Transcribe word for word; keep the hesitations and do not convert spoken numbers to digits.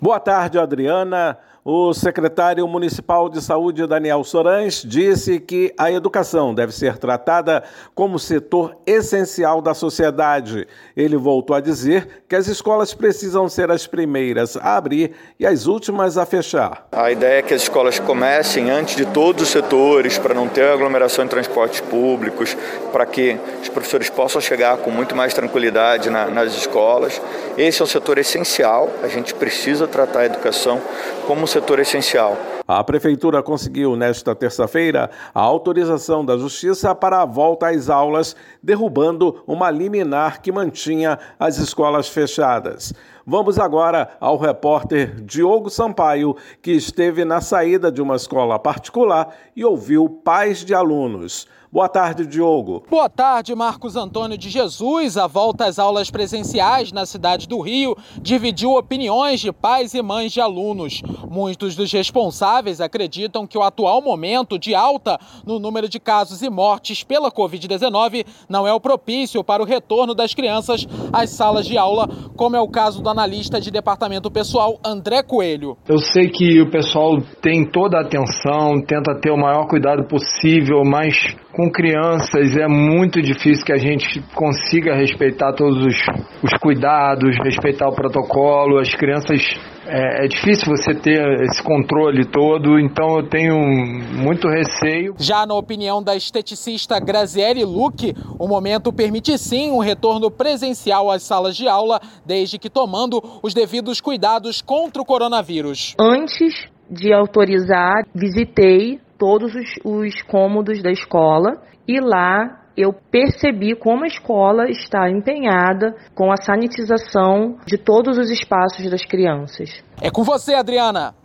Boa tarde, Adriana. O secretário municipal de saúde, Daniel Sorães, disse que a educação deve ser tratada como setor essencial da sociedade. Ele voltou a dizer que as escolas precisam ser as primeiras a abrir e as últimas a fechar. A ideia é que as escolas comecem antes de todos os setores, para não ter aglomeração em transportes públicos, para que os professores possam chegar com muito mais tranquilidade na, nas escolas. Esse é um setor essencial, a gente precisa tratar a educação como um setor essencial. A Prefeitura conseguiu, nesta terça-feira, a autorização da Justiça para a volta às aulas, derrubando uma liminar que mantinha as escolas fechadas. Vamos agora ao repórter Diogo Sampaio, que esteve na saída de uma escola particular e ouviu pais de alunos. Boa tarde, Diogo. Boa tarde, Marcos Antônio de Jesus. A volta às aulas presenciais na cidade do Rio dividiu opiniões de pais e mães de alunos. Muitos dos responsáveis acreditam que o atual momento de alta no número de casos e mortes pela covid dezenove não é o propício para o retorno das crianças às salas de aula, como é o caso do analista de departamento pessoal André Coelho. Eu sei que o pessoal tem toda a atenção, tenta ter o maior cuidado possível, mas com crianças é muito difícil que a gente consiga respeitar todos os, os cuidados, respeitar o protocolo. As crianças, é, é difícil você ter esse controle todo, então eu tenho muito receio. Já na opinião da esteticista Graziele Luque, o momento permite sim um retorno presencial às salas de aula, desde que tomando os devidos cuidados contra o coronavírus. Antes de autorizar, visitei todos os, os cômodos da escola e lá eu percebi como a escola está empenhada com a sanitização de todos os espaços das crianças. É com você, Adriana.